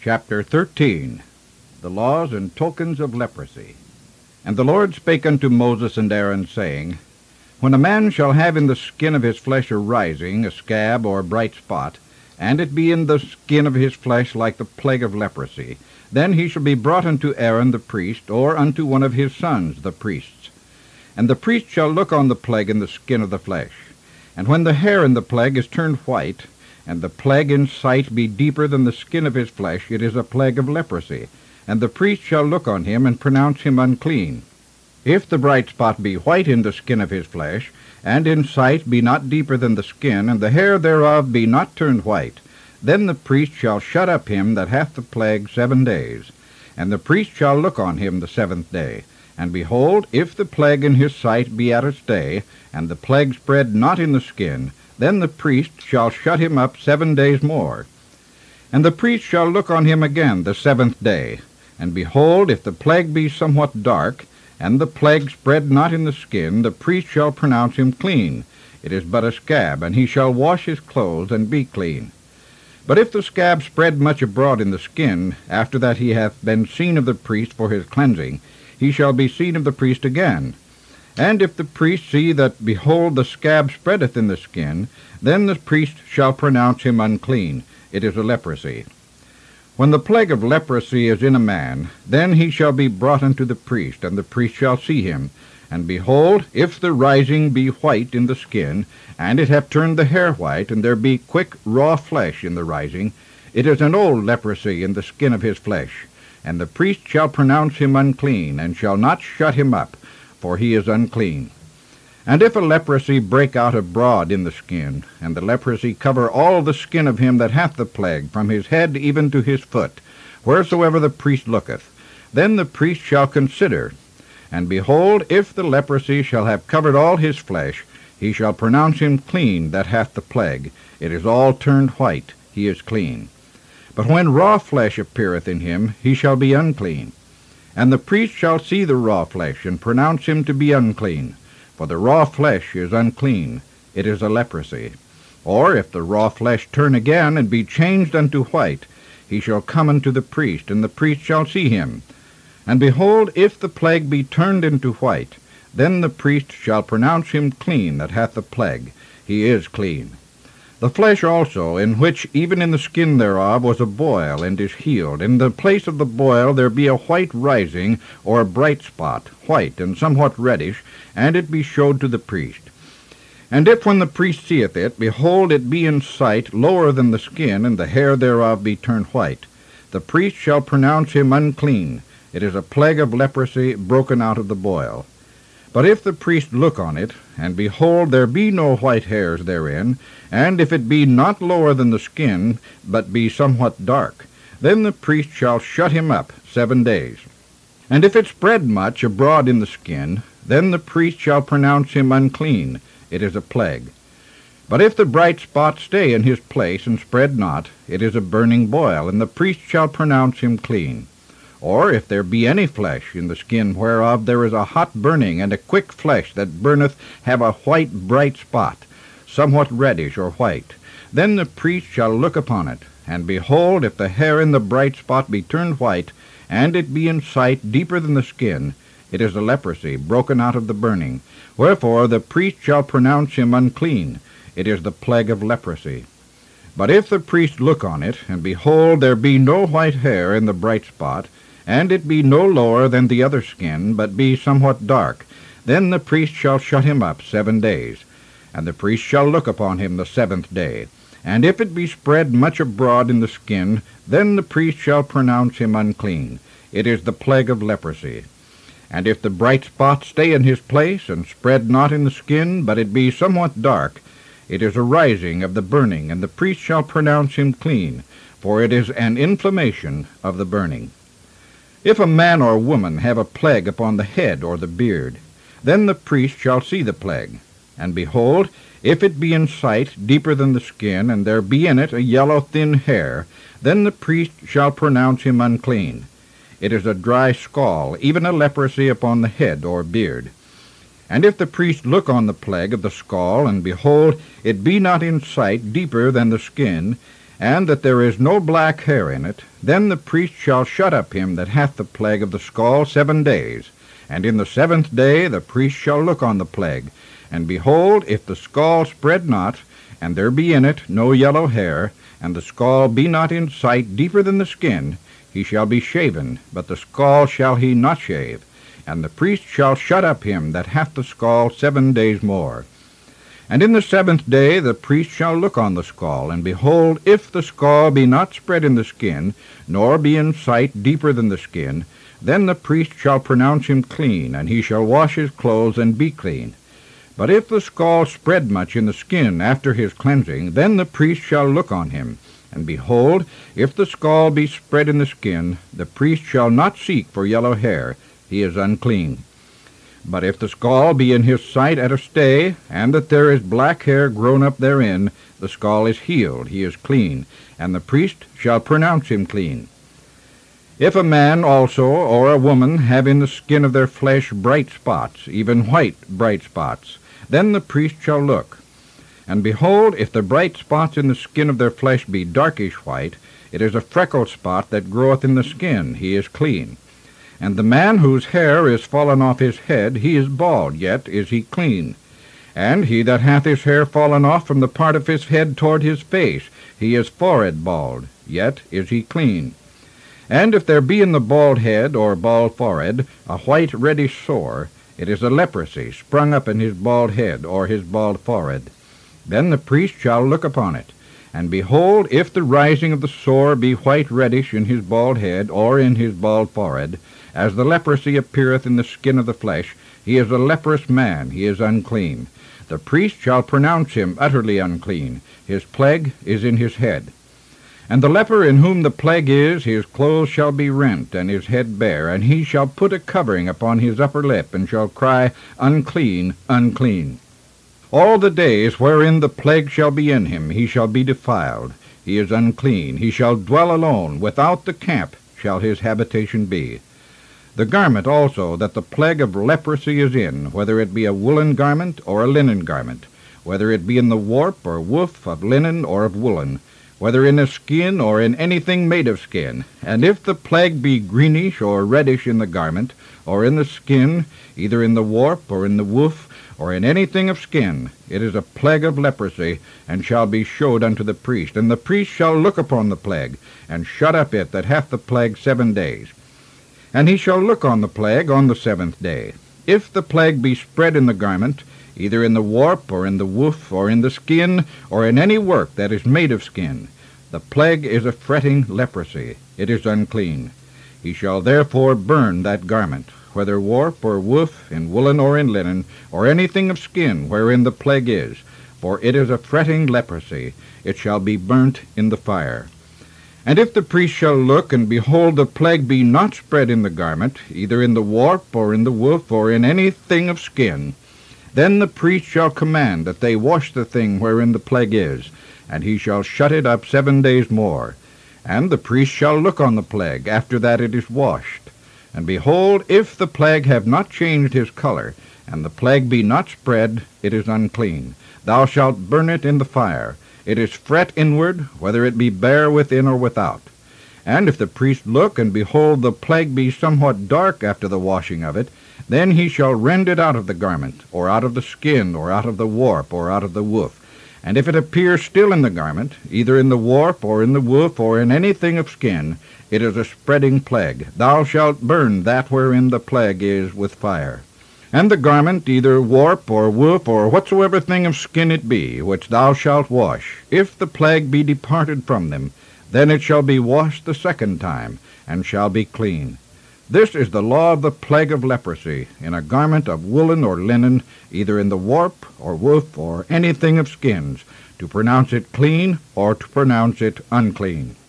Chapter 13. The Laws and Tokens of Leprosy. And the Lord spake unto Moses and Aaron, saying, When a man shall have in the skin of his flesh a rising, a scab, or a bright spot, and it be in the skin of his flesh like the plague of leprosy, then he shall be brought unto Aaron the priest, or unto one of his sons the priests. And the priest shall look on the plague in the skin of the flesh. And when the hair in the plague is turned white, and the plague in sight be deeper than the skin of his flesh, it is a plague of leprosy. And the priest shall look on him, and pronounce him unclean. If the bright spot be white in the skin of his flesh, and in sight be not deeper than the skin, and the hair thereof be not turned white, then the priest shall shut up him that hath the plague 7 days. And the priest shall look on him the 7th day. And behold, if the plague in his sight be at a stay, and the plague spread not in the skin, then the priest shall shut him up 7 days more. And the priest shall look on him again the 7th day. And behold, if the plague be somewhat dark, and the plague spread not in the skin, the priest shall pronounce him clean. It is but a scab, and he shall wash his clothes, and be clean. But if the scab spread much abroad in the skin, after that he hath been seen of the priest for his cleansing, he shall be seen of the priest again. And if the priest see that, behold, the scab spreadeth in the skin, then the priest shall pronounce him unclean. It is a leprosy. When the plague of leprosy is in a man, then he shall be brought unto the priest, and the priest shall see him. And behold, if the rising be white in the skin, and it have turned the hair white, and there be quick raw flesh in the rising, it is an old leprosy in the skin of his flesh. And the priest shall pronounce him unclean, and shall not shut him up, for he is unclean. And if a leprosy break out abroad in the skin, and the leprosy cover all the skin of him that hath the plague, from his head even to his foot, wheresoever the priest looketh, then the priest shall consider. And behold, if the leprosy shall have covered all his flesh, he shall pronounce him clean that hath the plague. It is all turned white, he is clean. But when raw flesh appeareth in him, he shall be unclean. And the priest shall see the raw flesh, and pronounce him to be unclean. For the raw flesh is unclean, it is a leprosy. Or if the raw flesh turn again, and be changed unto white, he shall come unto the priest, and the priest shall see him. And behold, if the plague be turned into white, then the priest shall pronounce him clean that hath the plague. He is clean. The flesh also, in which even in the skin thereof was a boil, and is healed. In the place of the boil there be a white rising, or a bright spot, white and somewhat reddish, and it be showed to the priest. And if when the priest seeth it, behold, it be in sight lower than the skin, and the hair thereof be turned white, the priest shall pronounce him unclean. It is a plague of leprosy broken out of the boil. But if the priest look on it, and behold, there be no white hairs therein, and if it be not lower than the skin, but be somewhat dark, then the priest shall shut him up 7 days. And if it spread much abroad in the skin, then the priest shall pronounce him unclean. It is a plague. But if the bright spot stay in his place, and spread not, it is a burning boil, and the priest shall pronounce him clean. Or if there be any flesh in the skin whereof there is a hot burning, and a quick flesh that burneth have a white bright spot, somewhat reddish or white, then the priest shall look upon it. And behold, if the hair in the bright spot be turned white, and it be in sight deeper than the skin, it is a leprosy broken out of the burning. Wherefore the priest shall pronounce him unclean. It is the plague of leprosy. But if the priest look on it, and behold, there be no white hair in the bright spot, and it be no lower than the other skin, but be somewhat dark, then the priest shall shut him up 7 days. And the priest shall look upon him the 7th day. And if it be spread much abroad in the skin, then the priest shall pronounce him unclean. It is the plague of leprosy. And if the bright spot stay in his place, and spread not in the skin, but it be somewhat dark, it is a rising of the burning, and the priest shall pronounce him clean, for it is an inflammation of the burning. If a man or woman have a plague upon the head or the beard, then the priest shall see the plague. And behold, if it be in sight deeper than the skin, and there be in it a yellow thin hair, then the priest shall pronounce him unclean. It is a dry scall, even a leprosy upon the head or beard. And if the priest look on the plague of the scall, and behold, it be not in sight deeper than the skin, and that there is no black hair in it, then the priest shall shut up him that hath the plague of the scall 7 days. And in the 7th day the priest shall look on the plague, and behold, if the scall spread not, and there be in it no yellow hair, and the scall be not in sight deeper than the skin, he shall be shaven, but the scall shall he not shave. And the priest shall shut up him that hath the scall 7 days more. And in the 7th day the priest shall look on the scall, and behold, if the scall be not spread in the skin, nor be in sight deeper than the skin, then the priest shall pronounce him clean, and he shall wash his clothes and be clean. But if the scall spread much in the skin after his cleansing, then the priest shall look on him. And behold, if the scall be spread in the skin, the priest shall not seek for yellow hair, he is unclean. But if the scall be in his sight at a stay, and that there is black hair grown up therein, the scall is healed, he is clean, and the priest shall pronounce him clean. If a man also or a woman have in the skin of their flesh bright spots, even white bright spots, then the priest shall look. And behold, if the bright spots in the skin of their flesh be darkish white, it is a freckled spot that groweth in the skin, he is clean. And the man whose hair is fallen off his head, he is bald, yet is he clean. And he that hath his hair fallen off from the part of his head toward his face, he is forehead bald, yet is he clean. And if there be in the bald head or bald forehead a white reddish sore, it is a leprosy sprung up in his bald head or his bald forehead. Then the priest shall look upon it. And behold, if the rising of the sore be white reddish in his bald head or in his bald forehead, as the leprosy appeareth in the skin of the flesh, he is a leprous man, he is unclean. The priest shall pronounce him utterly unclean. His plague is in his head. And the leper in whom the plague is, his clothes shall be rent, and his head bare, and he shall put a covering upon his upper lip, and shall cry, Unclean, unclean. All the days wherein the plague shall be in him, he shall be defiled. He is unclean. He shall dwell alone. Without the camp shall his habitation be. The garment also that the plague of leprosy is in, whether it be a woolen garment or a linen garment, whether it be in the warp or woof of linen or of woolen, whether in a skin or in anything made of skin, and if the plague be greenish or reddish in the garment, or in the skin, either in the warp or in the woof, or in anything of skin, it is a plague of leprosy, and shall be showed unto the priest. And the priest shall look upon the plague, and shut up it that hath the plague 7 days. And he shall look on the plague on the 7th day. If the plague be spread in the garment, either in the warp, or in the woof, or in the skin, or in any work that is made of skin, the plague is a fretting leprosy. It is unclean. He shall therefore burn that garment, whether warp or woof, in woolen or in linen, or anything of skin wherein the plague is, for it is a fretting leprosy. It shall be burnt in the fire. And if the priest shall look, and behold, the plague be not spread in the garment, either in the warp, or in the woof, or in anything of skin, then the priest shall command that they wash the thing wherein the plague is, and he shall shut it up 7 days more. And the priest shall look on the plague after that it is washed. And behold, if the plague have not changed his color, and the plague be not spread, it is unclean. Thou shalt burn it in the fire. It is fret inward, whether it be bare within or without. And if the priest look, and behold, the plague be somewhat dark after the washing of it, then he shall rend it out of the garment, or out of the skin, or out of the warp, or out of the woof. And if it appear still in the garment, either in the warp, or in the woof, or in anything of skin, it is a spreading plague. Thou shalt burn that wherein the plague is with fire. And the garment, either warp, or woof, or whatsoever thing of skin it be, which thou shalt wash, if the plague be departed from them, then it shall be washed the 2nd time, and shall be clean. This is the law of the plague of leprosy, in a garment of woolen or linen, either in the warp, or woof, or anything of skins, to pronounce it clean, or to pronounce it unclean.